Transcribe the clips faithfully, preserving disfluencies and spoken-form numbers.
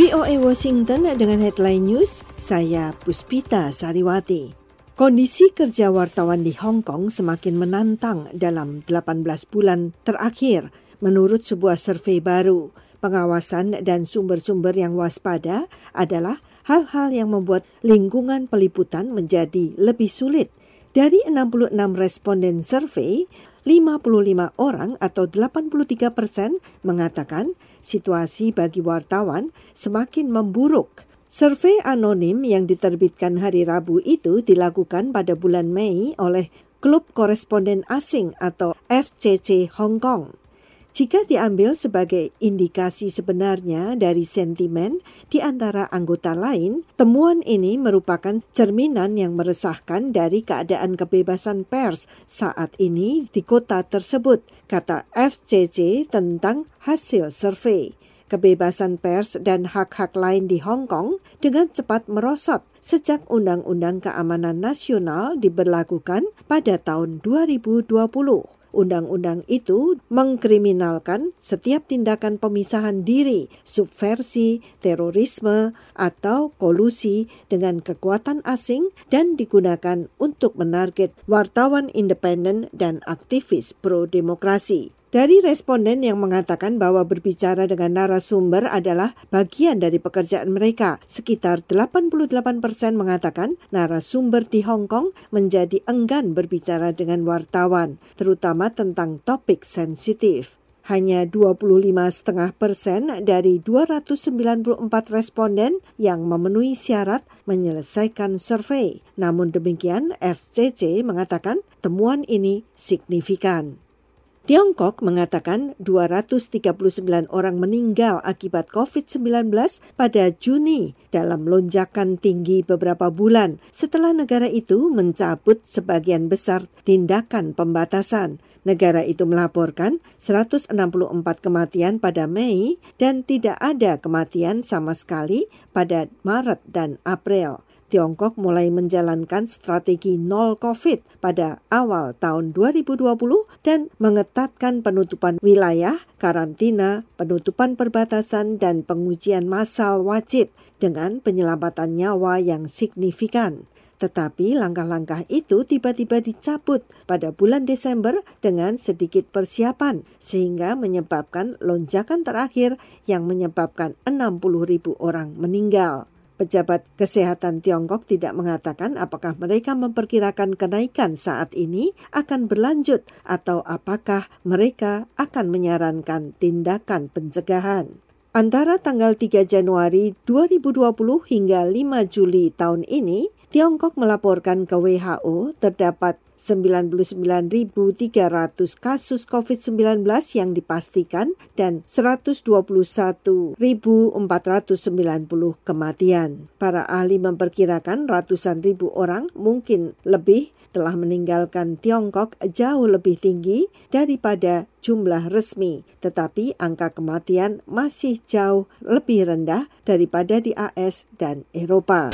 V O A Washington dengan headline news, saya Puspita Sariwati. Kondisi kerja wartawan di Hong Kong semakin menantang dalam delapan belas bulan terakhir, menurut sebuah survei baru. Pengawasan dan sumber-sumber yang waspada adalah hal-hal yang membuat lingkungan peliputan menjadi lebih sulit. Dari enam puluh enam responden survei, lima puluh lima orang atau delapan puluh tiga persen mengatakan situasi bagi wartawan semakin memburuk. Survei anonim yang diterbitkan hari Rabu itu dilakukan pada bulan Mei oleh Klub Koresponden Asing atau F C C Hong Kong. Jika diambil sebagai indikasi sebenarnya dari sentimen di antara anggota lain, temuan ini merupakan cerminan yang meresahkan dari keadaan kebebasan pers saat ini di kota tersebut, kata F C C tentang hasil survei. Kebebasan pers dan hak-hak lain di Hong Kong dengan cepat merosot sejak Undang-Undang Keamanan Nasional diberlakukan pada tahun dua ribu dua puluh. Undang-undang itu mengkriminalkan setiap tindakan pemisahan diri, subversi, terorisme, atau kolusi dengan kekuatan asing dan digunakan untuk menarget wartawan independen dan aktivis pro-demokrasi. Dari responden yang mengatakan bahwa berbicara dengan narasumber adalah bagian dari pekerjaan mereka, sekitar delapan puluh delapan persen mengatakan narasumber di Hong Kong menjadi enggan berbicara dengan wartawan, terutama tentang topik sensitif. Hanya dua puluh lima koma lima persen dari dua ratus sembilan puluh empat responden yang memenuhi syarat menyelesaikan survei. Namun demikian, F C C mengatakan temuan ini signifikan. Tiongkok mengatakan dua ratus tiga puluh sembilan orang meninggal akibat covid sembilan belas pada Juni dalam lonjakan tinggi beberapa bulan setelah negara itu mencabut sebagian besar tindakan pembatasan. Negara itu melaporkan seratus enam puluh empat kematian pada Mei dan tidak ada kematian sama sekali pada Maret dan April. Tiongkok mulai menjalankan strategi nol COVID pada awal tahun dua ribu dua puluh dan mengetatkan penutupan wilayah, karantina, penutupan perbatasan, dan pengujian massal wajib dengan penyelamatan nyawa yang signifikan. Tetapi langkah-langkah itu tiba-tiba dicabut pada bulan Desember dengan sedikit persiapan, sehingga menyebabkan lonjakan terakhir yang menyebabkan enam puluh ribu orang meninggal. Pejabat kesehatan Tiongkok tidak mengatakan apakah mereka memperkirakan kenaikan saat ini akan berlanjut atau apakah mereka akan menyarankan tindakan pencegahan. Antara tanggal tiga Januari dua ribu dua puluh hingga lima Juli tahun ini, Tiongkok melaporkan ke W H O terdapat sembilan puluh sembilan ribu tiga ratus kasus covid sembilan belas yang dipastikan dan seratus dua puluh satu ribu empat ratus sembilan puluh kematian. Para ahli memperkirakan ratusan ribu orang, mungkin lebih, telah meninggalkan Tiongkok jauh lebih tinggi daripada jumlah resmi, tetapi angka kematian masih jauh lebih rendah daripada di A S dan Eropa.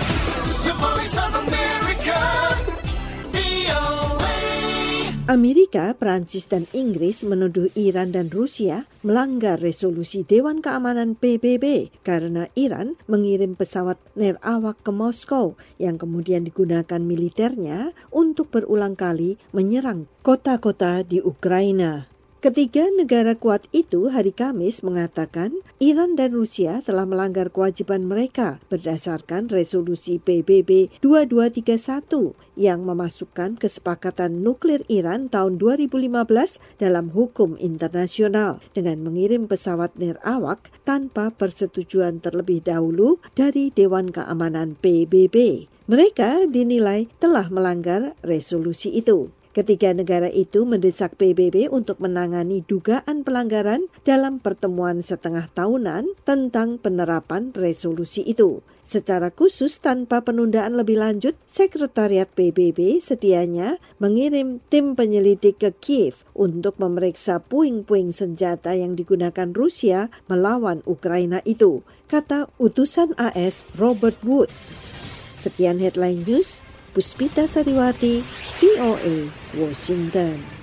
Amerika, Prancis, dan Inggris menuduh Iran dan Rusia melanggar resolusi Dewan Keamanan P B B karena Iran mengirim pesawat nerawak ke Moskow yang kemudian digunakan militernya untuk berulang kali menyerang kota-kota di Ukraina. Ketiga negara kuat itu hari Kamis mengatakan Iran dan Rusia telah melanggar kewajiban mereka berdasarkan resolusi P B B dua dua tiga satu yang memasukkan kesepakatan nuklir Iran tahun dua ribu lima belas dalam hukum internasional dengan mengirim pesawat nerawak tanpa persetujuan terlebih dahulu dari Dewan Keamanan P B B. Mereka dinilai telah melanggar resolusi itu. Ketiga negara itu mendesak P B B untuk menangani dugaan pelanggaran dalam pertemuan setengah tahunan tentang penerapan resolusi itu. Secara khusus tanpa penundaan lebih lanjut, Sekretariat P B B sedianya mengirim tim penyelidik ke Kiev untuk memeriksa puing-puing senjata yang digunakan Rusia melawan Ukraina itu, kata utusan A S Robert Wood. Sekian headline news. Puspita Sariwati, V O A, Washington.